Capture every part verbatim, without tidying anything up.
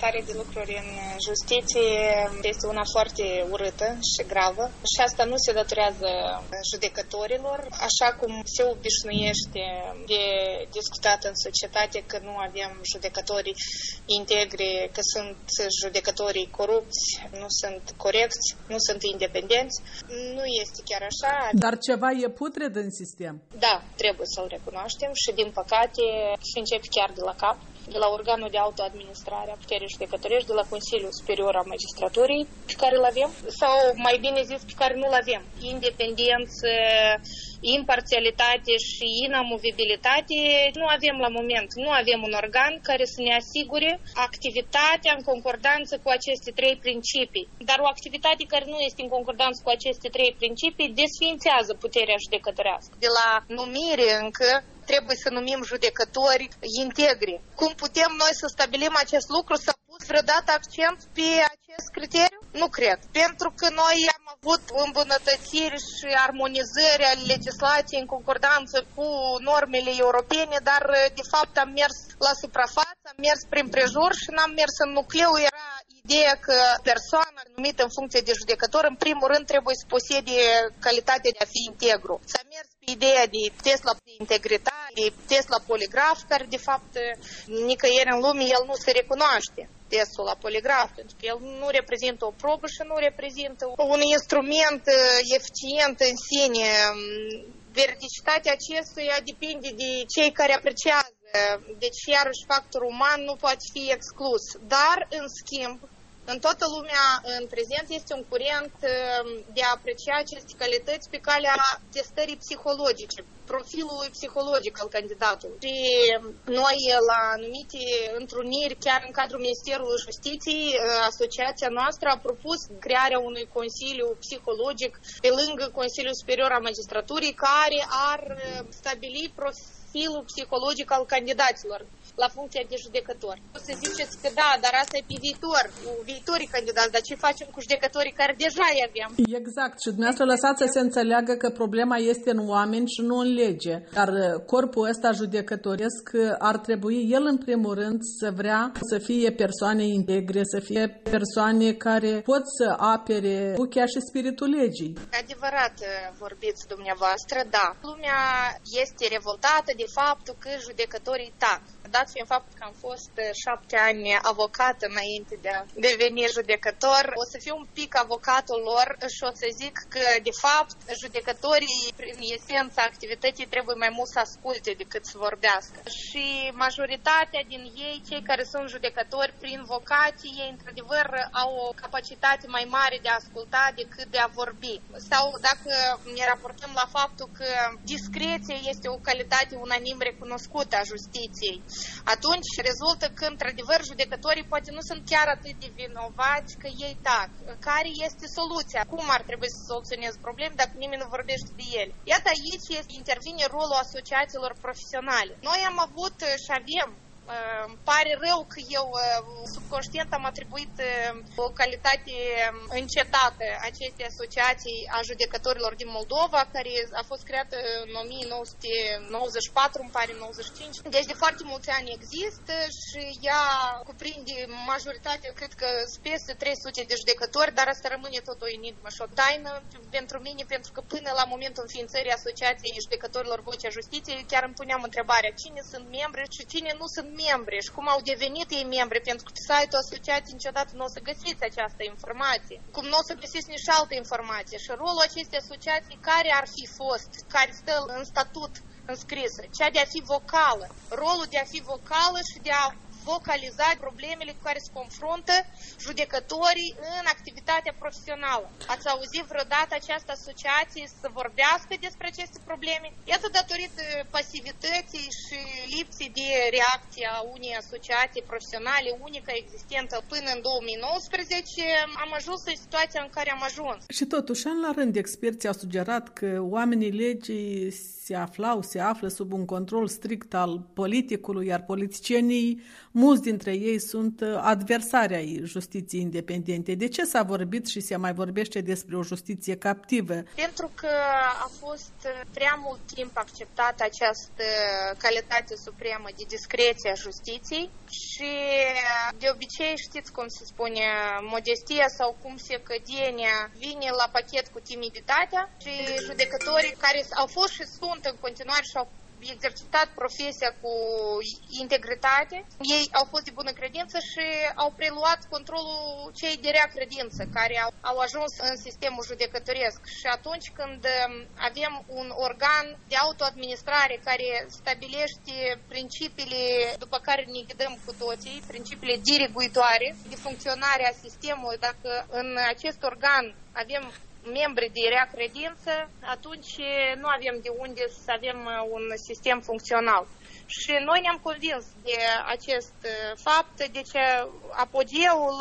stare de lucruri în justiție este una foarte urâtă și gravă și asta nu se datorează judecătorilor, așa cum se obișnuiește de discutat în societate că nu avem judecători integri, că sunt judecătorii corupți, nu sunt corecți, nu sunt independenți. Nu este chiar așa. Dar ceva e putred în sistem. Da, trebuie să-l recunoaștem și din păcate se începe chiar de la cap, de la organul de autoadministrare a puterii judecătorești, de la Consiliul Superior al Magistraturii, pe care îl avem, sau mai bine zis, pe care nu-l avem. Independență, imparțialitate și inamovibilitate nu avem la moment. Nu avem un organ care să ne asigure activitatea în concordanță cu aceste trei principii. Dar o activitate care nu este în concordanță cu aceste trei principii desființează puterea judecătorească. De la numire încă trebuie să numim judecători integri. Cum putem noi să stabilim acest lucru? S-a pus vreodată accent pe acest criteriu? Nu cred. Pentru că noi am avut îmbunătățiri și armonizări ale legislației în concordanță cu normele europene, dar de fapt am mers la suprafață, am mers prin prejur și n-am mers în nucleu. Era ideea că persoana numită în funcție de judecător, în primul rând, trebuie să posede calitatea de a fi integru. S-a mers pe ideea de test la integritate, de test la poligraf, care de fapt nicăieri în lume el nu se recunoaște. Testul la poligraf, pentru că el nu reprezintă o probă și nu reprezintă un instrument eficient în sine. Veridicitatea acestuia depinde de cei care apreciază. Deci, iarăși, factorul uman nu poate fi exclus. Dar, în schimb, în toată lumea, în prezent, este un curent de a aprecia aceste calități pe calea testării psihologice, profilului psihologic al candidatului. Și noi, la anumite întruniri, chiar în cadrul Ministerului Justiției, asociația noastră a propus crearea unui consiliu psihologic pe lângă Consiliul Superior al Magistraturii, care ar stabili profilul psihologic al candidaților la funcția de judecător. O să ziceți că da, dar asta e pe viitor, cu viitorii candidați, dar ce facem cu judecătorii care deja îi avem? Exact, și dumneavoastră lăsați să se înțeleagă că problema este în oameni și nu în lege. Dar corpul ăsta judecătoresc ar trebui, el în primul rând, să vrea să fie persoane integre, să fie persoane care pot să apere buchea și spiritul legii. Adevărat vorbiți dumneavoastră, da. Lumea este revoltată de faptul că judecătorii tac. Dat fiind faptul că am fost șapte ani avocat înainte de a deveni judecător, o să fiu un pic avocatul lor și o să zic că, de fapt, judecătorii, prin esența activității, trebuie mai mult să asculte decât să vorbească. Și majoritatea din ei, cei care sunt judecători, prin vocație, ei, într-adevăr, au o capacitate mai mare de a asculta decât de a vorbi. Sau dacă ne raportăm la faptul că discreția este o calitate unanim recunoscută a justiției, atunci rezultă că, într-adevăr, judecătorii poate nu sunt chiar atât de vinovați că ei tac. Care este soluția? Cum ar trebui să soluționeze probleme dacă nimeni nu vorbește de ele? Iată, aici este, intervine rolul asociațiilor profesionale. Noi am avut și avem, îmi pare rău că eu subconștient am atribuit o calitate încetată acestei asociații a judecătorilor din Moldova, care a fost creată în o mie nouă sute nouăzeci și patru, îmi pare nouăzeci și cinci. Deci de foarte mulți ani există și ea cuprinde majoritatea, cred că peste trei sute de judecători, dar asta rămâne tot o enigmă și o taină pentru mine, pentru că până la momentul înființării Asociației Judecătorilor Vocea Justiției chiar îmi puneam întrebarea cine sunt membri și cine nu sunt membri și cum au devenit ei membri, pentru că pe site-ul asociației niciodată nu o să găsiți această informație. Cum nu o să găsiți nici altă informație. Și rolul acestei asociații care ar fi fost, care stă în statut înscrisă, cea de a fi vocală, rolul de a fi vocală și de a vocaliza problemele cu care se confruntă judecătorii în activitatea profesională. Ați auzit vreodată această asociație să vorbească despre aceste probleme? Iată, datorită pasivității și lipsii de reacție a unei asociații profesionale, unică existentă până în două mii nouăsprezece, am ajuns în situația în care am ajuns. Și totuși, an la rând, experții au sugerat că oamenii legii se aflau, se află sub un control strict al politicului, iar politicienii mulți dintre ei sunt adversari ai justiției independente. De ce s-a vorbit și se mai vorbește despre o justiție captivă? Pentru că a fost prea mult timp acceptată această calitate supremă de discreție a justiției și de obicei știți cum se spune, modestia sau cum se cădenia vine la pachet cu timiditatea și judecătorii care au fost și sunt în continuare și au exercitat profesia cu integritate. Ei au fost de bună credință și au preluat controlul cei de rea credință care au, au ajuns în sistemul judecătoresc. Și atunci când avem un organ de autoadministrare care stabilește principiile după care ne ghidăm cu toții, principiile diriguitoare de funcționare a sistemului, dacă în acest organ avem membri de rea credință, atunci nu avem de unde să avem un sistem funcțional. Și noi ne-am convins de acest fapt, deci apogeul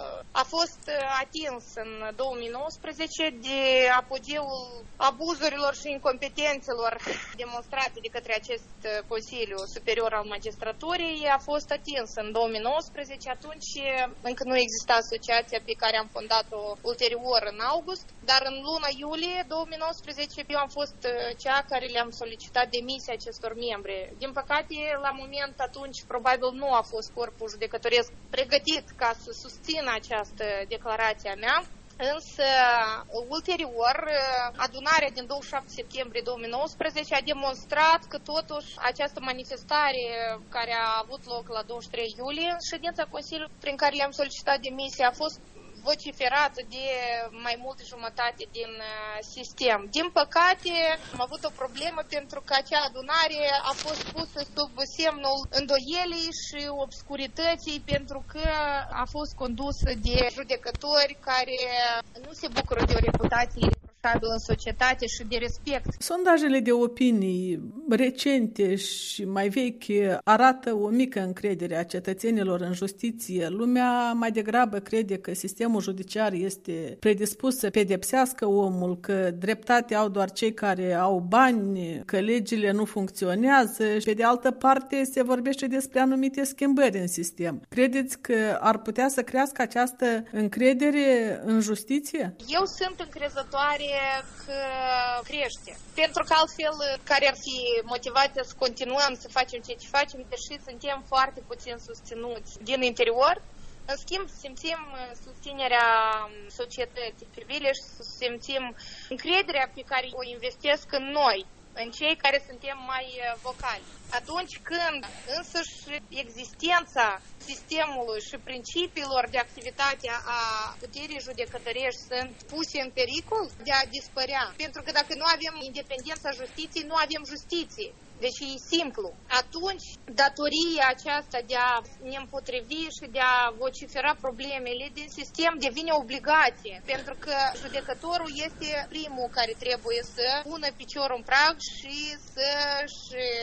a fost atins în două mii nouăsprezece de apogeul abuzurilor și incompetențelor demonstrate de către acest Consiliu Superior al Magistraturii a fost atins în două mii nouăsprezece, atunci încă nu exista asociația pe care am fondat-o ulterior în august, dar în luna iulie două mii nouăsprezece eu am fost cea care le-am solicitat demisia acestor membri. Din păcate, la moment atunci probabil nu a fost corpul judecătoresc pregătit ca să susțină această declarație a mea. Însă, ulterior, adunarea din douăzeci și șapte septembrie două mii nouăsprezece a demonstrat că totuși această manifestare care a avut loc la douăzeci și trei iulie, ședința Consiliului prin care le-am solicitat demisia a fost vociferată de mai mult de jumătate din sistem. Din păcate, am avut o problemă pentru că acea adunare a fost pusă sub semnul îndoielii și obscurității pentru că a fost condusă de judecători care nu se bucură de o reputație în societate și de respect. Sondajele de opinii recente și mai vechi arată o mică încredere a cetățenilor în justiție. Lumea mai degrabă crede că sistemul judiciar este predispus să pedepsească omul, că dreptate au doar cei care au bani, că legile nu funcționează și pe de altă parte se vorbește despre anumite schimbări în sistem. Credeți că ar putea să crească această încredere în justiție? Eu sunt încrezătoare că crește. Pentru că altfel, care ar fi motivația să continuăm să facem ceea ce facem, deși suntem foarte puțin susținuți din interior. În schimb, simțim susținerea societății civile și simțim încrederea pe care o investesc în noi, în cei care suntem mai vocali. Atunci când însăși existența sistemului și principiilor de activitate a puterii judecătorești sunt puse în pericol de a dispărea. Pentru că dacă nu avem independența justiției, nu avem justiție. Deci e simplu. Atunci, datoria aceasta de a ne împotrivi și de a vocifera problemele din sistem devine obligație. Pentru că judecătorul este primul care trebuie să pună piciorul în prag și să-și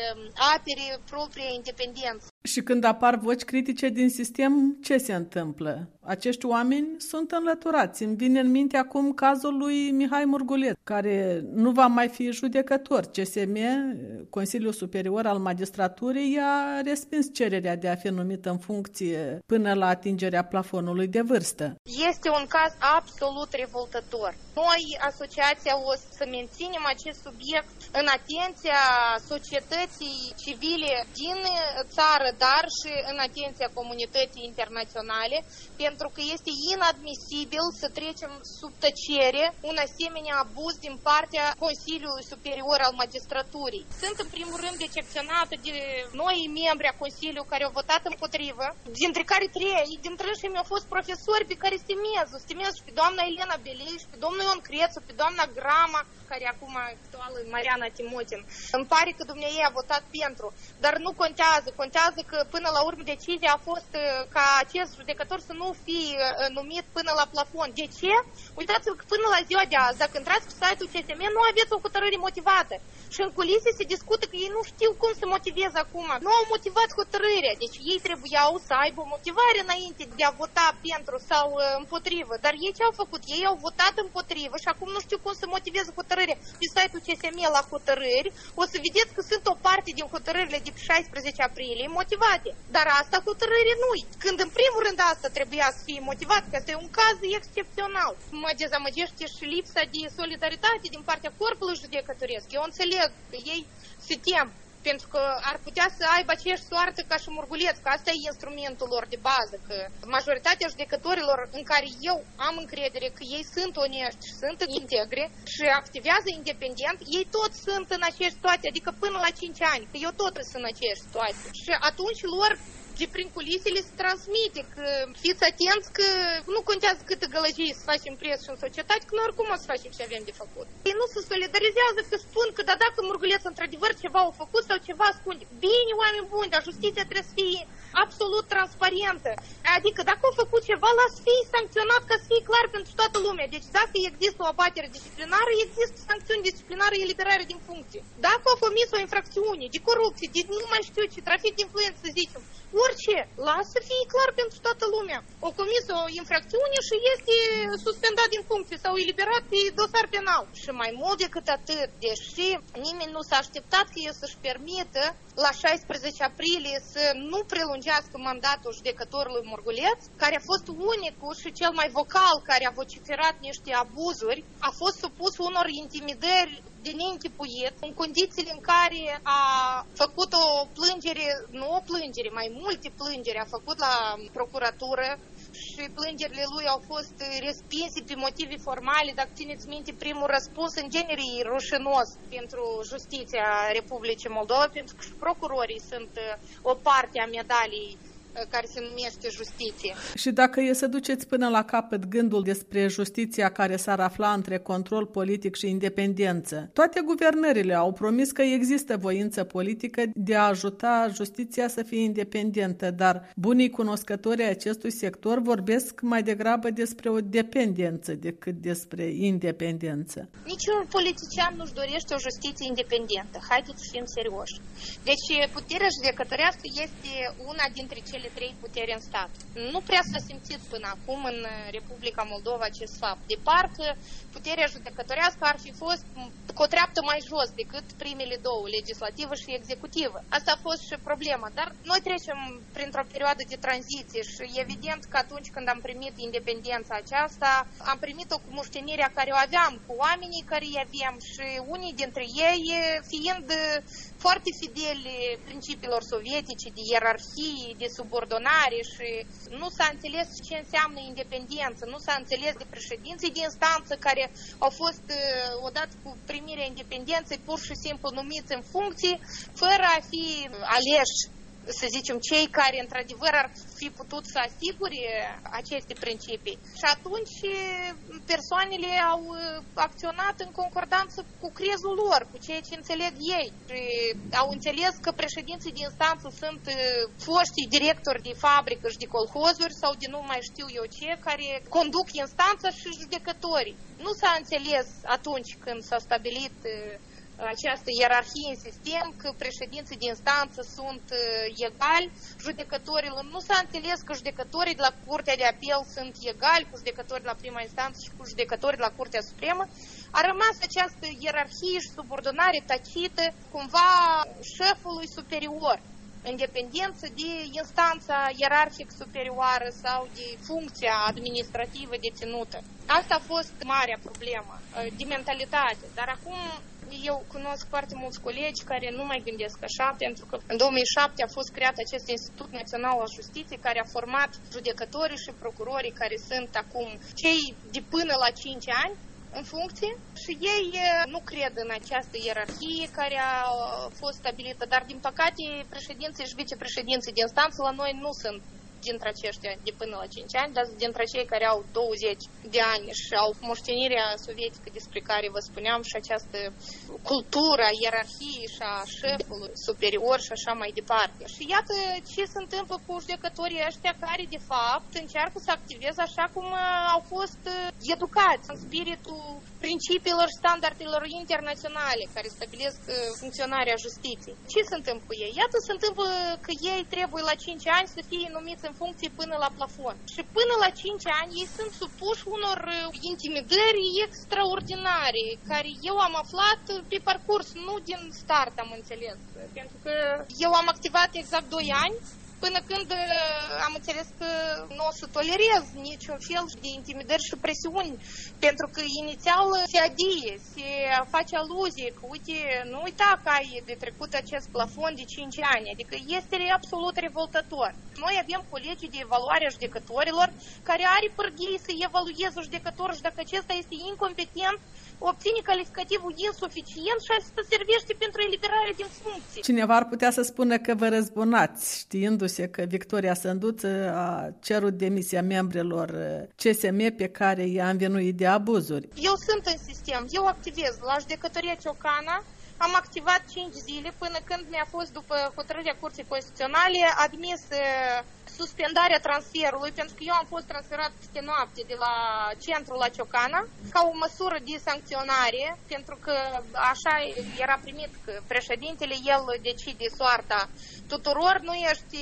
apere propria independență. Și când apar voci critice din sistem, ce se întâmplă? Acești oameni sunt înlăturați. Îmi vine în minte acum cazul lui Mihai Murgulet, care nu va mai fi judecător. C S M, Consiliul Superior al Magistraturii, i-a respins cererea de a fi numit în funcție până la atingerea plafonului de vârstă. Este un caz absolut revoltător. Noi, asociația, o să menținem acest subiect în atenția societății civile din țară, dar și în atenția comunității internaționale, pentru că este inadmisibil să trecem sub tăcere un asemenea abuz din partea Consiliului Superior al Magistraturii. Sunt în primul rând decepționată de noi membri a Consiliului care au votat împotrivă, dintre care trei dintre ei mi-au fost profesori pe care stimez. Stimez și pe doamna Elena Belei, și pe domnul Ion Crețu, pe doamna Grama, care acum actuală Mariana Timotin. Îmi pare că dumneavoastră a votat pentru, dar nu contează. Contează că până la urmă decizia a fost ca acest judecător să nu fie numit până la plafon. De ce? Uitați-vă că până la ziua de azi, dacă intrați pe site-ul C S M, nu aveți o hotărâre motivată. Și în culise se discută că ei nu știu cum să motiveze acum. Nu au motivat hotărârea. Deci ei trebuiau să aibă o motivare înainte de a vota pentru sau împotrivă. Dar ei ce au făcut? Ei au votat împotrivă și acum nu știu cum să motiveze hotărârea. Pe site-ul C S M la hotărâri o să vedeți că sunt o parte din hotărârile de pe șaisprezece aprilie motivate motivate. Dar asta hotărâre nu-i. Când în primul rând asta trebuia să fie motivat, că este un caz excepțional. Mă dezamăgește și lipsa de solidaritate din partea corpului judecătoresc. Eu înțeleg că ei se tem, pentru că ar putea să aibă aceeași soartă ca și Murguleț, că asta e instrumentul lor de bază, că majoritatea judecătorilor în care eu am încredere că ei sunt onești și sunt integri și activează independent, ei toți sunt în aceeași situație, adică până la cinci ani, că eu tot sunt în aceeași situație. Și atunci lor de prin culisele se transmite că fiți atenți că nu contează câtă gălăgie să facem preț și în societate, că noi oricum o să facem ce avem de făcut. Ei nu se solidarizează, că spun că da, dacă Murguleț într-adevăr ceva au făcut sau ceva ascunde. Bine, oameni buni, dar justiția trebuie să fie absolut transparentă. Adică dacă au făcut ceva, las fie sancționat ca să fie clar pentru toată lumea. Deci dacă există o abatere disciplinară, există sancțiuni disciplinare, eliberare din funcție. Dacă au comis o infracțiune de corupție, de nu mai știu ce, trafic de influență, să zicem, orice, lasă să fie clar pentru toată lumea. O comis o infracțiune și este suspendat din funcție sau eliberat pe dosar penal. Și mai mult decât atât, deși nimeni nu s-a așteptat că el să-și permită la șaisprezece aprilie să nu prelungească mandatul judecătorului Murguleț, care a fost unicul și cel mai vocal care a vociferat niște abuzuri, a fost supus unor intimidări de neînchipuit, în condițiile în care a făcut o plângere, nu o plângere, mai multe plângeri a făcut la procuratură și plângerile lui au fost respinse pe motive formale. Dacă țineți minte, primul răspuns în genere e rușinos pentru justiția Republicii Moldova, pentru că și procurorii sunt o parte a medaliei care se numește justiție. Și dacă e să duceți până la capăt gândul despre justiția care s-ar afla între control politic și independență, toate guvernările au promis că există voință politică de a ajuta justiția să fie independentă, dar bunii cunoscători ai acestui sector vorbesc mai degrabă despre o dependență decât despre independență. Niciun politician nu-și dorește o justiție independentă. Haideți să fim serioși. Deci puterea judecătorească este una dintre cele trei puteri în stat. Nu prea s-a simțit până acum în Republica Moldova acest fapt. De parcă puterea judecătorească ar fi fost cu o treaptă mai jos decât primele două, legislativă și executivă. Asta a fost și problema, dar noi trecem printr-o perioadă de tranziție și evident că atunci când am primit independența aceasta, am primit-o cu moștenirea care o aveam, cu oamenii care îi aveam și unii dintre ei fiind foarte fideli principiilor sovietice, de ierarhie, de subordonare și nu s-a înțeles ce înseamnă independență, nu s-a înțeles de președinții de instanță care au fost odată cu primirea independenței pur și simplu numiți în funcții fără a fi aleși, să zicem, cei care într-adevăr ar fi putut să asigure aceste principii. Și atunci persoanele au acționat în concordanță cu crezul lor, cu ceea ce înțeleg ei. Și au înțeles că președinții de instanță sunt foștii directori de fabrică și de colhozuri sau de nu mai știu eu ce, care conduc instanța și judecătorii. Nu s-a înțeles atunci când s-a stabilit această ierarhie în sistem, că președinții de instanță sunt egali judecătorilor. Nu s-a înțeles că judecătorii de la Curtea de Apel sunt egali cu judecătorii de la prima instanță și cu judecătorii de la Curtea Supremă. A rămas această ierarhie și subordonare tacită cumva șefului superior, în dependență de instanța ierarhic superioară sau de funcția administrativă deținută. Asta a fost marea problemă, de mentalitate. Dar acum eu cunosc foarte mulți colegi care nu mai gândesc așa, pentru că în două mii șapte a fost creat acest Institut Național al Justiției care a format judecătorii și procurorii care sunt acum cei de până la cinci ani în funcție și ei nu cred în această ierarhie care a fost stabilită, dar din păcate președinții și vicepreședinții de instanță la noi nu sunt dintre aceștia de până la cinci ani, dar dintre cei care au douăzeci de ani și au moștenirea sovietică despre care vă spuneam și această cultură a ierarhiei și a șefului superior și așa mai departe. Și iată ce se întâmplă cu judecătorii ăștia care de fapt încearcă să activeze așa cum au fost educați în spiritul principiilor și standardelor internaționale care stabilesc funcționarea justiției. Ce se întâmplă cu ei? Iată se întâmplă că ei trebuie la cinci ani să fie numiți în funcție până la plafon. Și până la cinci ani ei sunt supuși unor intimidări extraordinare, care eu am aflat pe parcurs, nu din start am înțeles. Pentru că eu am activat exact doi ani, până când am înțeles că nu o să tolerez niciun fel de intimidări și presiuni, pentru că inițial se adie, se face aluzie că, uite, nu uita că ai de trecut acest plafon de cinci ani, adică este absolut revoltător. Noi avem colegii de evaluare a judecătorilor care are pârghii să evalueze judecătorul și dacă acesta este incompetent, obține calificativul insuficient și asta servește pentru eliberare din funcție. Cineva ar putea să spună că vă răzbunați, știindu-se că Victoria Sânduță a cerut demisia membrilor C S M pe care i-a învinuit de abuzuri. Eu sunt în sistem, eu activez la judecătoria Ciocana, am activat cinci zile până când mi-a fost, după hotărârea Curții Constituționale, admis suspendarea transferului, pentru că eu am fost transferat peste noapte de la centru la Ciocana, ca o măsură de sancționare, pentru că așa era primit că președintele, el decide soarta tuturor, nu ești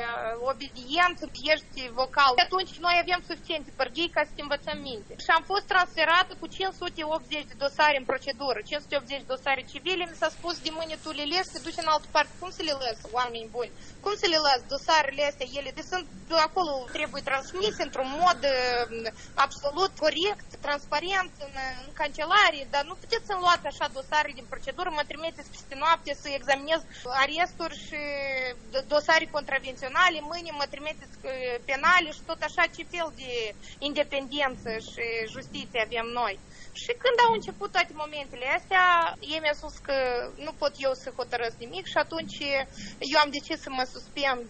obedient, ești vocal. Și atunci noi avem suficiente pârghii ca să te învățăm minte. Și am fost transferată cu cinci sute optzeci de dosare în procedură, cinci sute optzeci de dosare civile, mi s-a spus de mâine tu le legi, te duci în altă parte. Cum să le lăs, oameni buni? Cum să le las dosarele astea? Ele de sunt acolo, trebuie transmis într-un mod uh, absolut corect, transparent în, în cancelarie, dar nu puteți să-mi luați așa dosare din procedură, mă trimiteți peste noapte să examinez aresturi și dosare contravenționale, mâine mă trimiteți uh, penale și tot așa, ce fel de independență și justiție avem noi. Și când au început toate momentele astea, ei mi-a spus că nu pot eu să hotărăsc nimic și atunci eu am decis să mă suspend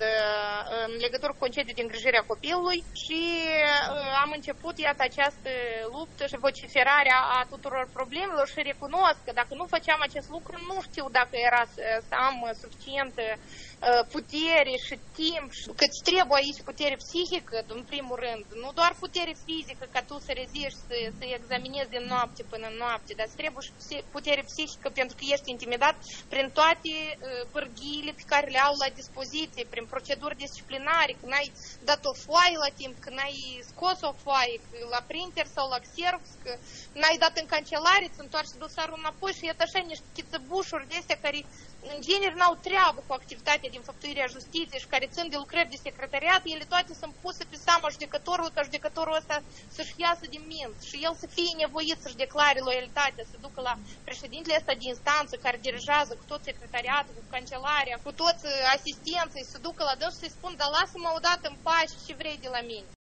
în legătură cu concediu de îngrijire a copilului și am început, iată, această luptă și vociferarea a tuturor problemelor și recunosc că dacă nu făceam acest lucru, nu știu dacă era să, să am suficientă putere și timp, că îți trebuie aici putere psihică, în primul rând, nu doar putere fizică, ca tu să reziști, să, să examinezi din noapte până în noapte, dar îți trebuie și putere psihică pentru că ești intimidat prin toate uh, pârghiile pe care le au la dispoziție, prin proceduri disciplinare, când ai dat o foaie la timp, când ai scos o foaie la printer sau la xerox, că n-ai dat în cancelare, îți întoarci dosarul înapoi și iată așa niște chițăbușuri de astea care în genere n-au treabă cu activitatea din făptuirea justiției și care țin de lucrări de secretariat, ele toate sunt puse pe seama judecătorului, ca judecătorul ăsta să-și iasă din minți și el să fie nevoit să-și declare loialitatea, să ducă la președintele ăsta de instanță care dirigează cu tot secretariatul, cu cancelarea, cu toți asistenții, să ducă la dâns și să-i spun, dar lasă-mă odată în pace ce vrei de la mine.